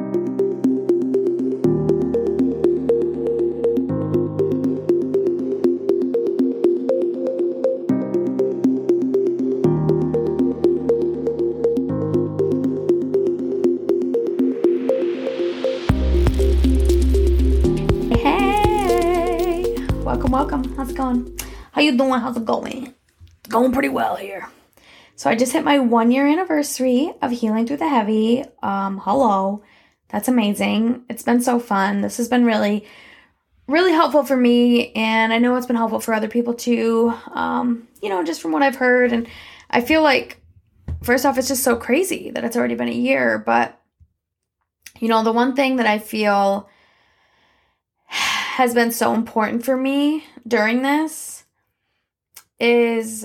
Welcome. How's it going? How you doing? How's it going? It's going pretty well here. So I just hit my 1-year anniversary of Healing Through the Heavy. Hello. That's amazing. It's been so fun. This has been really, really helpful for me, and I know it's been helpful for other people too. Just from what I've heard, and I feel like, first off, it's just so crazy that it's already been a year, but the one thing that I feel has been so important for me during this is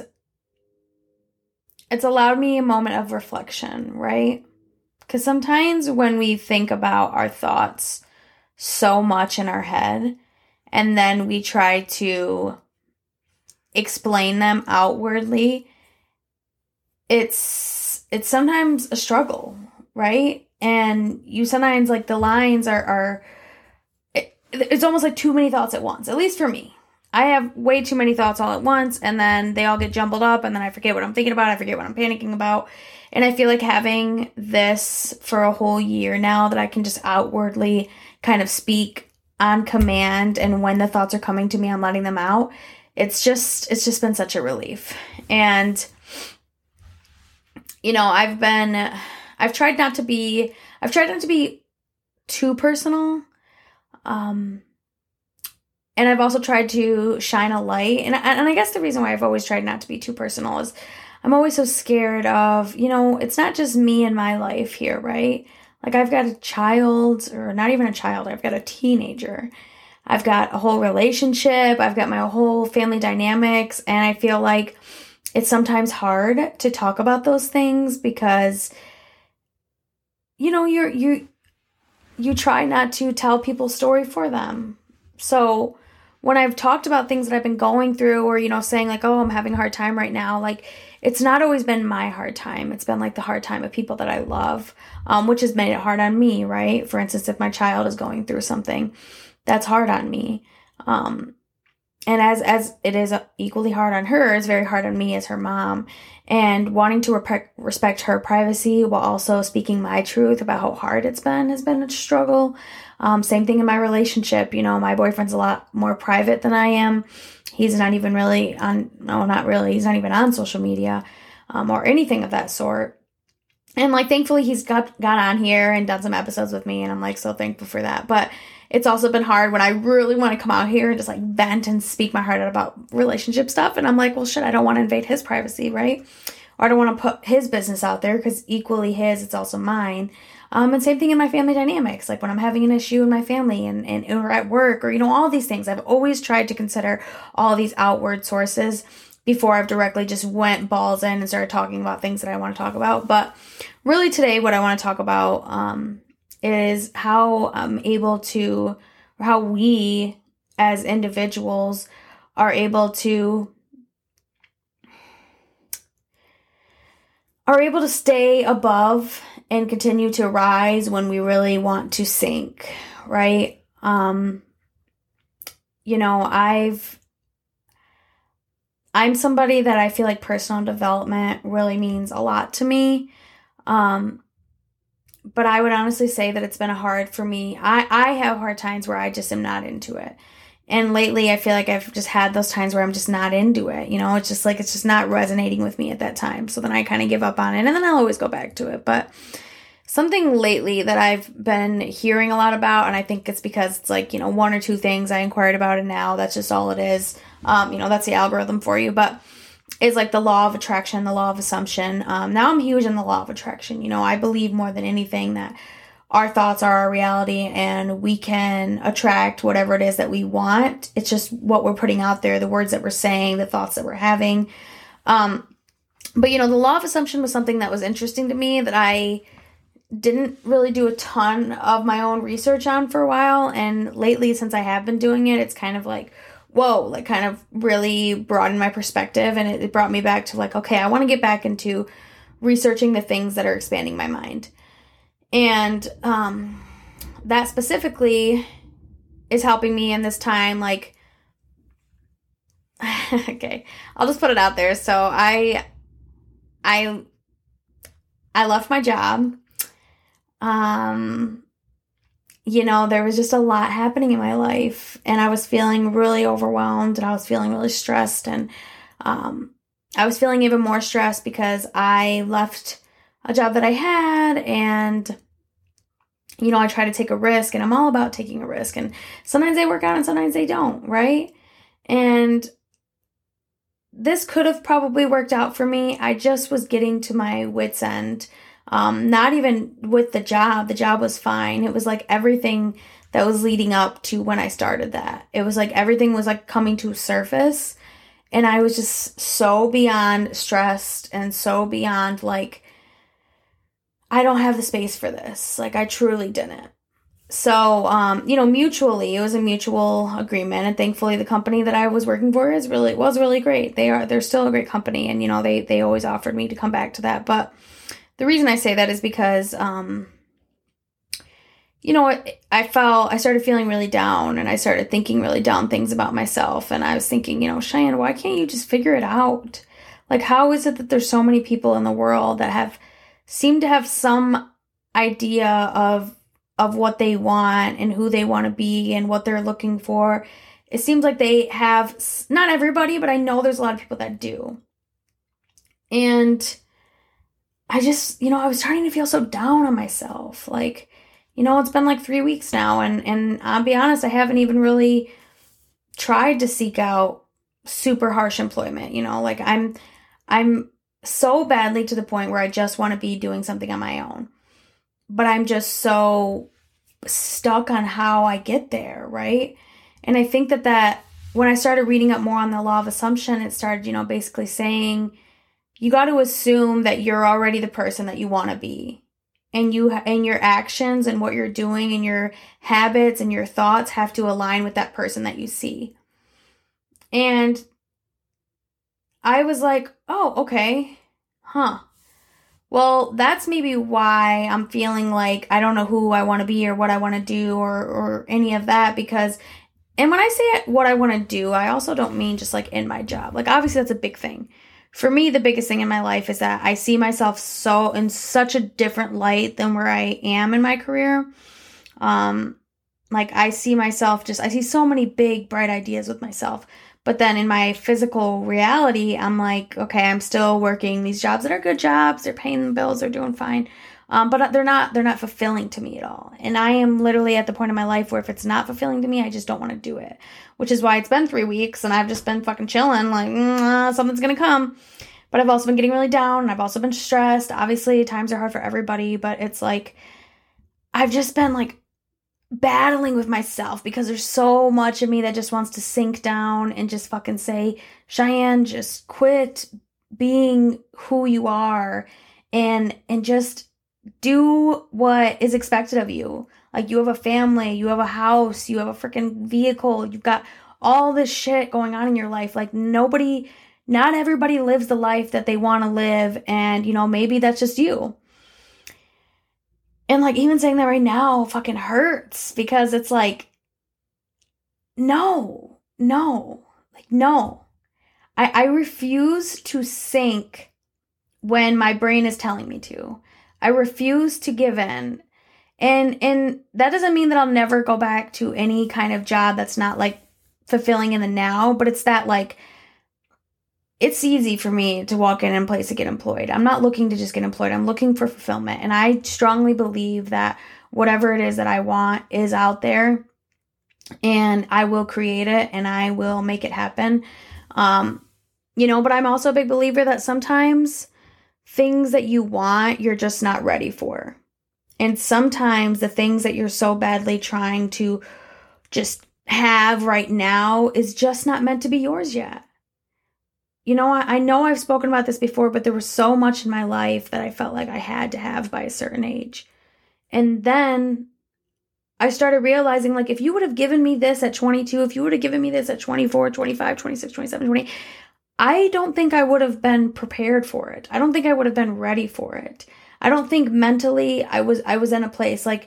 it's allowed me a moment of reflection, right? Because sometimes when we think about our thoughts so much in our head and then we try to explain them outwardly, it's sometimes a struggle, right? And you sometimes, like, the lines are it's almost like too many thoughts at once, at least for me. I have way too many thoughts all at once, and then they all get jumbled up, and then I forget what I'm thinking about, I forget what I'm panicking about, and I feel like having this for a whole year now that I can just outwardly kind of speak on command, and when the thoughts are coming to me, I'm letting them out. It's just been such a relief. And, I've tried not to be too personal. And I've also tried to shine a light. And I guess the reason why I've always tried not to be too personal is I'm always so scared of, it's not just me and my life here, right? Like, I've got a child, or not even a child, I've got a teenager. I've got a whole relationship. I've got my whole family dynamics. And I feel like it's sometimes hard to talk about those things because, you try not to tell people's story for them. So when I've talked about things that I've been going through, or, saying like, oh, I'm having a hard time right now, like, it's not always been my hard time. It's been like the hard time of people that I love, which has made it hard on me, right? For instance, if my child is going through something, that's hard on me. And as it is equally hard on her, it's very hard on me as her mom. And wanting to respect her privacy while also speaking my truth about how hard it's been has been a struggle. Same thing in my relationship. My boyfriend's a lot more private than I am. He's not even really he's not even on social media or anything of that sort. And, like, thankfully he's got on here and done some episodes with me, and I'm, like, so thankful for that. But it's also been hard when I really want to come out here and just, like, vent and speak my heart out about relationship stuff. And I'm like, well, shit, I don't want to invade his privacy, right? Or I don't want to put his business out there because equally his, it's also mine. And same thing in my family dynamics. Like, when I'm having an issue in my family and or at work, or, all these things, I've always tried to consider all these outward sources before I've directly just went balls in and started talking about things that I want to talk about. But really today, what I want to talk about is how how we as individuals are able to stay above and continue to rise when we really want to sink, right? I'm somebody that I feel like personal development really means a lot to me. But I would honestly say that it's been hard for me. I have hard times where I just am not into it. And lately I feel like I've just had those times where I'm just not into it. It's just not resonating with me at that time. So then I kind of give up on it, and then I'll always go back to it. But something lately that I've been hearing a lot about, and I think it's because it's like, one or two things I inquired about, and now that's just all it is. That's the algorithm for you, but is like the law of attraction, the law of assumption. Now I'm huge in the law of attraction. I believe more than anything that our thoughts are our reality, and we can attract whatever it is that we want. It's just what we're putting out there, the words that we're saying, the thoughts that we're having. But the law of assumption was something that was interesting to me that I didn't really do a ton of my own research on for a while. And lately, since I have been doing it, it's kind of like, whoa, like kind of really broadened my perspective. And it brought me back to like, okay, I want to get back into researching the things that are expanding my mind. And that specifically is helping me in this time. Like, okay, I'll just put it out there. So I left my job. There was just a lot happening in my life, and I was feeling really overwhelmed, and I was feeling really stressed, and I was feeling even more stressed because I left a job that I had, and I try to take a risk, and I'm all about taking a risk, and sometimes they work out and sometimes they don't, right? And this could have probably worked out for me. I just was getting to my wit's end. Not even with the job. The job was fine. It was like everything that was leading up to when I started that. It was like everything was like coming to surface, and I was just so beyond stressed and so beyond like, I don't have the space for this. Like, I truly didn't. So, mutually, it was a mutual agreement, and thankfully the company that I was working for was really great. They're still a great company, and, they always offered me to come back to that. But the reason I say that is because, I started feeling really down, and I started thinking really down things about myself. And I was thinking, Cheyenne, why can't you just figure it out? Like, how is it that there's so many people in the world that seem to have some idea of what they want and who they want to be and what they're looking for? It seems like they have, not everybody, but I know there's a lot of people that do. And I just, I was starting to feel so down on myself. Like, it's been like 3 weeks now, and I'll be honest, I haven't even really tried to seek out super harsh employment. Like, I'm so badly to the point where I just want to be doing something on my own. But I'm just so stuck on how I get there, right? And I think that when I started reading up more on the law of assumption, it started, basically saying you got to assume that you're already the person that you want to be. And your actions and what you're doing and your habits and your thoughts have to align with that person that you see. And I was like, oh, okay, well, that's maybe why I'm feeling like I don't know who I want to be or what I want to do or any of that, because, and when I say what I want to do, I also don't mean just like in my job. Like, obviously that's a big thing. For me, the biggest thing in my life is that I see myself so in such a different light than where I am in my career. Like, I see myself I see so many big, bright ideas with myself. But then in my physical reality, I'm like, okay, I'm still working these jobs that are good jobs. They're paying the bills. They're doing fine. But they're not fulfilling to me at all. And I am literally at the point in my life where if it's not fulfilling to me, I just don't want to do it. Which is why it's been 3 weeks and I've just been fucking chilling, like, something's going to come. But I've also been getting really down, and I've also been stressed. Obviously, times are hard for everybody, but it's like, I've just been like battling with myself because there's so much of me that just wants to sink down and just fucking say, Cheyenne, just quit being who you are and just do what is expected of you. Like, you have a family, you have a house, you have a freaking vehicle, you've got all this shit going on in your life. Like, not everybody lives the life that they want to live, and maybe that's just you. And like, even saying that right now fucking hurts, because it's like, no. I refuse to sink when my brain is telling me to. I refuse to give in. And that doesn't mean that I'll never go back to any kind of job that's not like fulfilling in the now, but it's that like, it's easy for me to walk in a place to get employed. I'm not looking to just get employed. I'm looking for fulfillment. And I strongly believe that whatever it is that I want is out there, and I will create it and I will make it happen. But I'm also a big believer that sometimes things that you want, you're just not ready for. And sometimes the things that you're so badly trying to just have right now is just not meant to be yours yet. I know I've spoken about this before, but there was so much in my life that I felt like I had to have by a certain age. And then I started realizing, like, if you would have given me this at 22, if you would have given me this at 24, 25, 26, 27, 20, I don't think I would have been prepared for it. I don't think I would have been ready for it. I don't think mentally I was in a place like,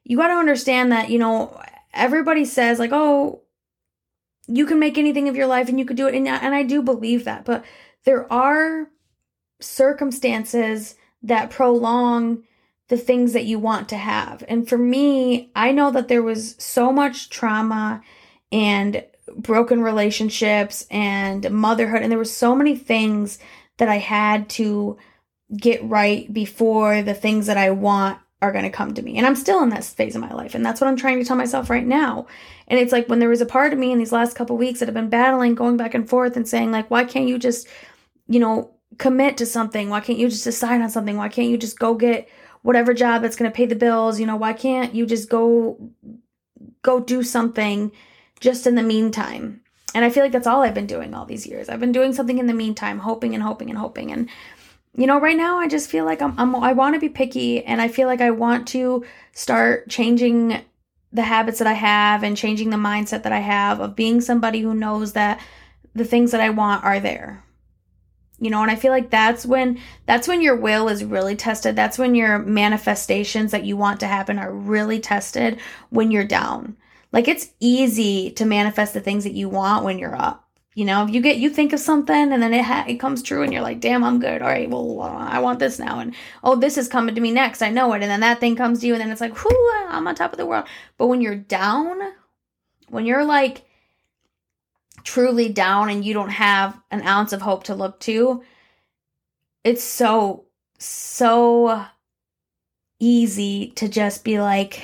you got to understand that, everybody says like, oh, you can make anything of your life and you could do it. And I do believe that, but there are circumstances that prolong the things that you want to have. And for me, I know that there was so much trauma and broken relationships and motherhood, and there were so many things that I had to get right before the things that I want are going to come to me. And I'm still in that phase of my life, and that's what I'm trying to tell myself right now. And it's like when there was a part of me in these last couple of weeks that have been battling, going back and forth and saying like, why can't you just, commit to something? Why can't you just decide on something? Why can't you just go get whatever job that's going to pay the bills? Why can't you just go do something just in the meantime? And I feel like that's all I've been doing all these years. I've been doing something in the meantime, hoping and hoping and hoping. And, right now I just feel like I want to be picky, and I feel like I want to start changing the habits that I have and changing the mindset that I have of being somebody who knows that the things that I want are there. And I feel like that's when your will is really tested. That's when your manifestations that you want to happen are really tested, when you're down. Like, it's easy to manifest the things that you want when you're up. If you think of something and then it comes true and you're like, damn, I'm good. All right, well, I want this now. And, oh, this is coming to me next. I know it. And then that thing comes to you and then it's like, whoo, I'm on top of the world. But when you're down, when you're like truly down and you don't have an ounce of hope to look to, it's so easy to just be like,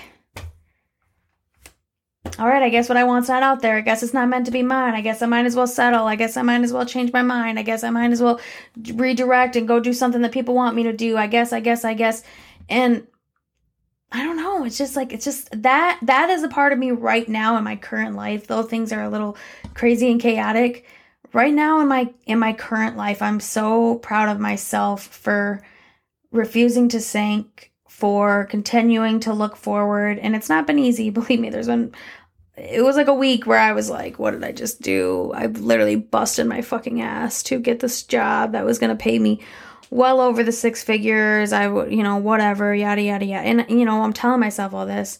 all right, I guess what I want's not out there. I guess it's not meant to be mine. I guess I might as well settle. I guess I might as well change my mind. I guess I might as well redirect and go do something that people want me to do. I guess. And I don't know. It's just that is a part of me right now in my current life, though things are a little crazy and chaotic. Right now in my current life, I'm so proud of myself for refusing to sink, for continuing to look forward. And it's not been easy. Believe me, it was like a week where I was like, what did I just do? I literally busted my fucking ass to get this job that was going to pay me well over the 6 figures. I would, whatever, yada, yada, yada. And, I'm telling myself all this.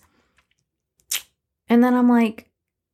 And then I'm like,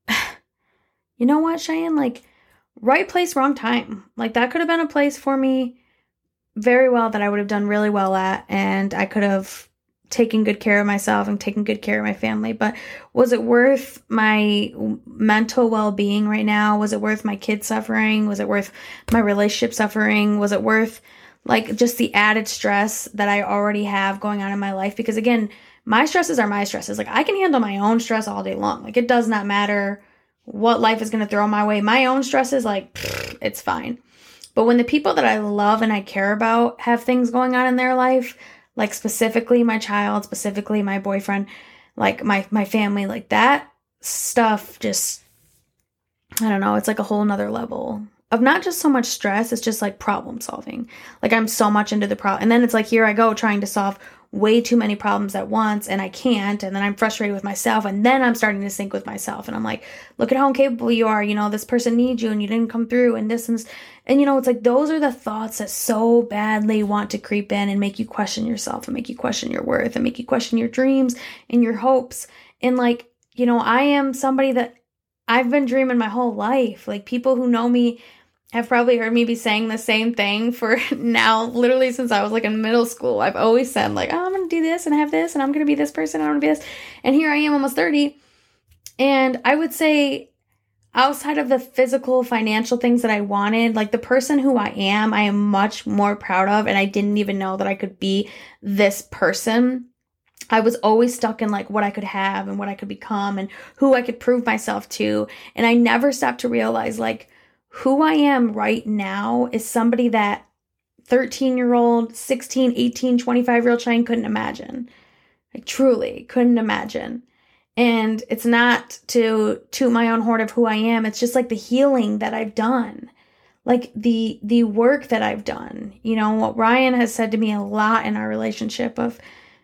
you know what, Cheyenne? Like, right place, wrong time. Like, that could have been a place for me very well that I would have done really well at. And I could have taking good care of myself and taking good care of my family. But was it worth my mental well-being right now? Was it worth my kids suffering? Was it worth my relationship suffering? Was it worth like just the added stress that I already have going on in my life? Because again, my stresses are my stresses. Like, I can handle my own stress all day long. Like, it does not matter what life is going to throw my way. My own stress is like, it's fine. But when the people that I love and I care about have things going on in their life, like specifically my child, specifically my boyfriend, like my family, like that stuff just, I don't know, it's like a whole nother level of not just so much stress, it's just like problem solving. Like, I'm so much into the problem. And then it's like, here I go trying to solve way too many problems at once and I can't. And then I'm frustrated with myself. And then I'm starting to sync with myself. And I'm like, look at how incapable you are. This person needs you and you didn't come through and this and this. And it's like, those are the thoughts that so badly want to creep in and make you question yourself and make you question your worth and make you question your dreams and your hopes. And like, I am somebody that I've been dreaming my whole life. Like, people who know me have probably heard me be saying the same thing for now, literally since I was like in middle school. I've always said like, oh, I'm going to do this and have this and I'm going to be this person and I'm going to be this. And here I am almost 30. And I would say outside of the physical, financial things that I wanted, like the person who I am much more proud of. And I didn't even know that I could be this person. I was always stuck in like what I could have and what I could become and who I could prove myself to. And I never stopped to realize like, who I am right now is somebody that 13-year-old, 16, 18, 25-year-old Cheyenne couldn't imagine. I truly couldn't imagine. And it's not to toot my own horn of who I am. It's just like the healing that I've done. Like the work that I've done. What Ryan has said to me a lot in our relationship of,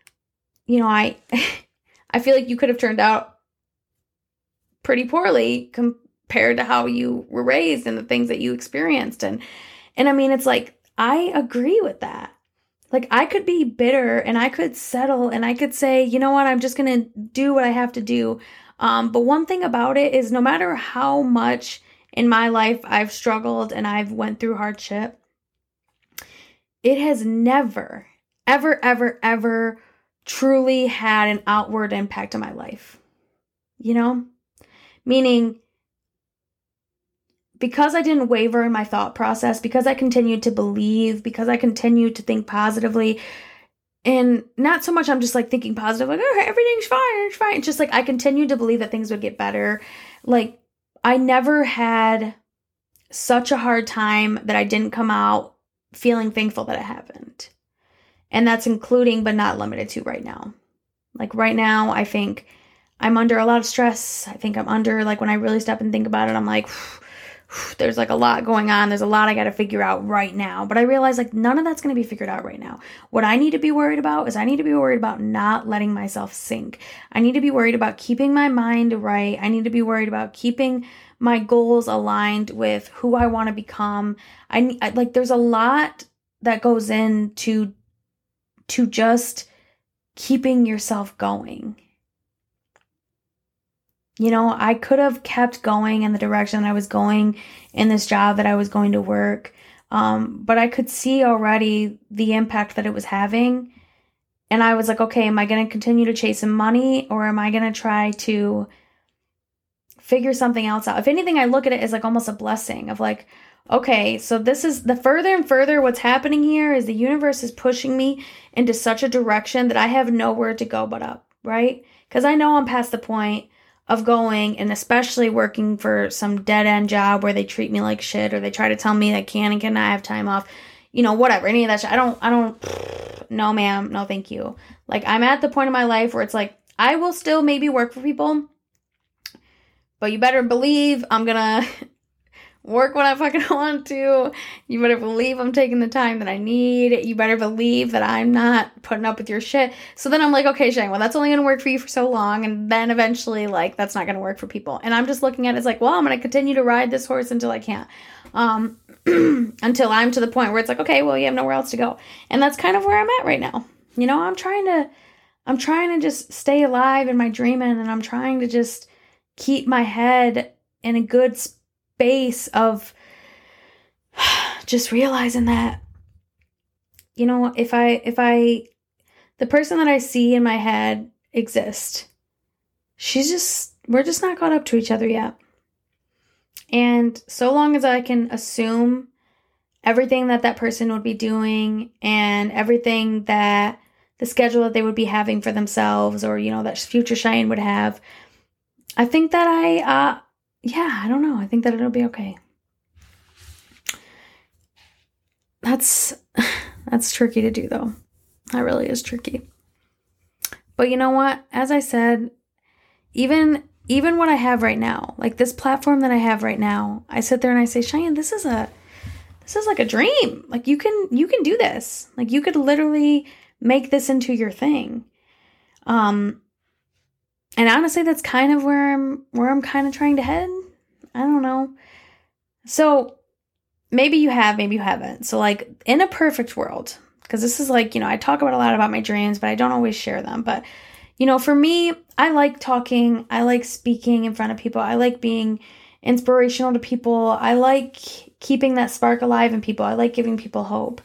I feel like you could have turned out pretty poorly compared to how you were raised and the things that you experienced. And I mean, it's like, I agree with that. Like, I could be bitter and I could settle and I could say, you know what, I'm just going to do what I have to do. But one thing about it is no matter how much in my life I've struggled and I've went through hardship, it has never, ever, ever, ever truly had an outward impact on my life. You know? Meaning, because I didn't waver in my thought process, because I continued to believe, because I continued to think positively, and not so much I'm just like thinking positive, like, oh, everything's fine, it's fine. It's just like I continued to believe that things would get better. Like, I never had such a hard time that I didn't come out feeling thankful that it happened. And that's including but not limited to right now. Like right now, I think I'm under a lot of stress. I think I'm under, like when I really stop and think about it, I'm like, there's like a lot going on. There's a lot I got to figure out right now. But I realize like none of that's going to be figured out right now. What I need to be worried about is I need to be worried about not letting myself sink. I need to be worried about keeping my mind right. I need to be worried about keeping my goals aligned with who I want to become. I like there's a lot that goes into just keeping yourself going. You know, I could have kept going in the direction I was going in this job that I was going to work. But I could see already the impact that it was having. And I was like, okay, am I going to continue to chase some money or am I going to try to figure something else out? If anything, I look at it as like almost a blessing of like, okay, so this is the further and further what's happening here is the universe is pushing me into such a direction that I have nowhere to go but up, right? Because I know I'm past the point of going and especially working for some dead end job where they treat me like shit or they try to tell me I can and cannot have time off, you know, whatever, any of that shit. I don't, no ma'am, no thank you. Like I'm at the point in my life where it's like, I will still maybe work for people, but you better believe I'm gonna work when I fucking want to. You better believe I'm taking the time that I need. You better believe that I'm not putting up with your shit. So then I'm like, okay, Shane, well, that's only going to work for you for so long. And then eventually, like, that's not going to work for people. And I'm just looking at it as like, well, I'm going to continue to ride this horse until I can't. Until I'm to the point where it's like, okay, well, you have nowhere else to go. And that's kind of where I'm at right now. You know, I'm trying to just stay alive in my dreaming. And I'm trying to just keep my head in a good space of just realizing that, you know, if I the person that I see in my head exists, we're just not caught up to each other yet. And so long as I can assume everything that person would be doing and everything that the schedule that they would be having for themselves or, you know, that future Cheyenne would have, I think that I don't know. I think that it'll be okay. That's tricky to do though. That really is tricky. But you know what? As I said, even what I have right now, like this platform that I have right now, I sit there and I say, Cheyenne, this is like a dream. Like you can do this. Like you could literally make this into your thing. And honestly, that's kind of where I'm kind of trying to head. I don't know. So maybe you have, maybe you haven't. So like in a perfect world, because this is like, you know, I talk about a lot about my dreams, but I don't always share them. But, you know, for me, I like talking. I like speaking in front of people. I like being inspirational to people. I like keeping that spark alive in people. I like giving people hope.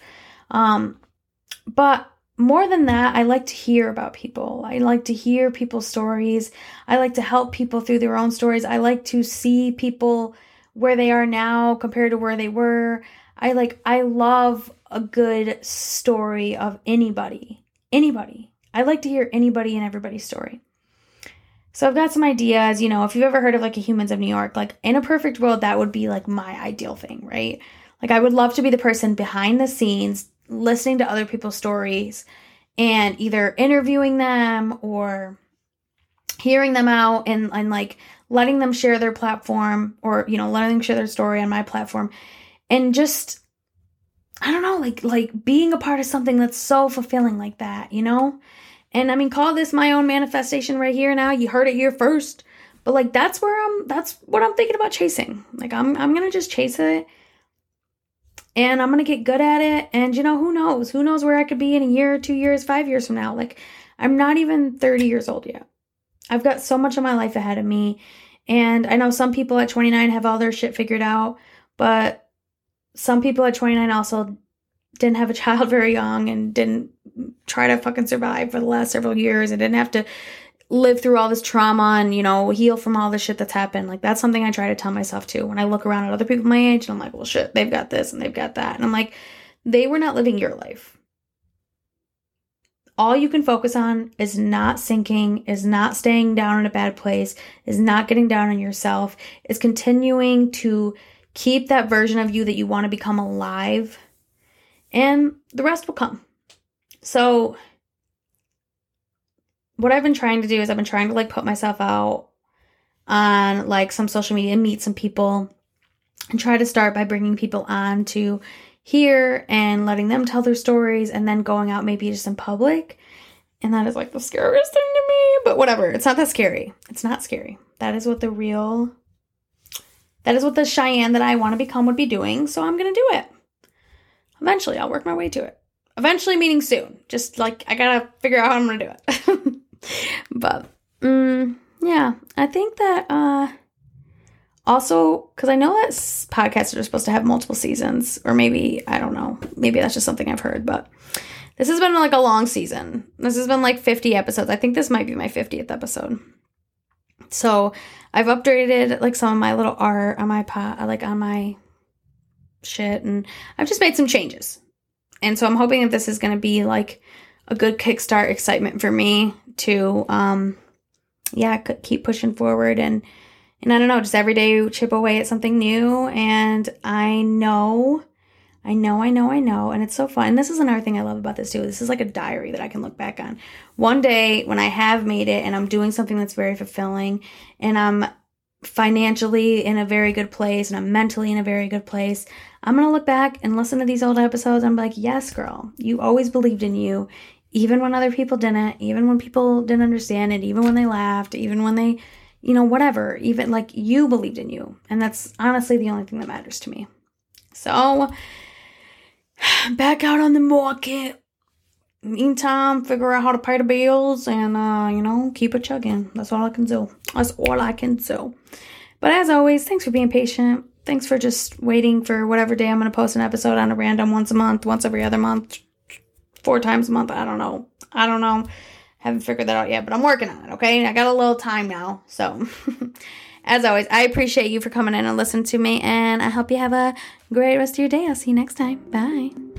But more than that, I like to hear about people. I like to hear people's stories. I like to help people through their own stories. I like to see people where they are now compared to where they were. I love a good story of anybody. I like to hear anybody and everybody's story. So I've got some ideas, you know, if you've ever heard of like a Humans of New York, like in a perfect world, that would be like my ideal thing, right? Like I would love to be the person behind the scenes listening to other people's stories and either interviewing them or hearing them out and like letting them share their platform or, you know, letting them share their story on my platform and just, I don't know, like being a part of something that's so fulfilling like that, you know? And I mean, call this my own manifestation right here now. You heard it here first, but like, that's what I'm thinking about chasing. Like I'm going to just chase it. And I'm going to get good at it. And, who knows? Who knows where I could be in a year, 2 years, 5 years from now? Like, I'm not even 30 years old yet. I've got so much of my life ahead of me. And I know some people at 29 have all their shit figured out. But some people at 29 also didn't have a child very young and didn't try to fucking survive for the last several years and didn't have to live through all this trauma and, heal from all the shit that's happened. Like, that's something I try to tell myself too. When I look around at other people my age and I'm like, well, shit, they've got this and they've got that. And I'm like, they were not living your life. All you can focus on is not sinking, is not staying down in a bad place, is not getting down on yourself, is continuing to keep that version of you that you want to become alive, and the rest will come. So what I've been trying to do is I've been trying to put myself out on some social media and meet some people and try to start by bringing people on to here and letting them tell their stories and then going out maybe just in public. And that is the scariest thing to me, but whatever. It's not that scary. It's not scary. That is what the Cheyenne that I want to become would be doing. So I'm going to do it. Eventually, I'll work my way to it. Eventually meaning soon. Just I got to figure out how I'm going to do it. But, yeah, I think that, also, because I know that podcasts are supposed to have multiple seasons, or maybe, I don't know, maybe that's just something I've heard, but this has been a long season. This has been 50 episodes. I think this might be my 50th episode. So I've updated some of my little art on my on my shit, and I've just made some changes. And so I'm hoping that this is going to be a good kickstart excitement for me to, keep pushing forward and I don't know, just every day chip away at something new. And I know, and it's so fun. And this is another thing I love about this too. This is a diary that I can look back on. One day when I have made it and I'm doing something that's very fulfilling and I'm financially in a very good place and I'm mentally in a very good place, I'm going to look back and listen to these old episodes and be like, yes, girl, you always believed in you, even when other people didn't, even when people didn't understand it, even when they laughed, even when they, whatever, even you believed in you. And that's honestly the only thing that matters to me. So back out on the market. Meantime, figure out how to pay the bills and, keep it chugging. That's all I can do. But as always, thanks for being patient. Thanks for just waiting for whatever day I'm going to post an episode on a random once a month, once every other month, 4 times a month. I don't know. Haven't figured that out yet, but I'm working on it, okay? I got a little time now. So as always, I appreciate you for coming in and listening to me, and I hope you have a great rest of your day. I'll see you next time. Bye.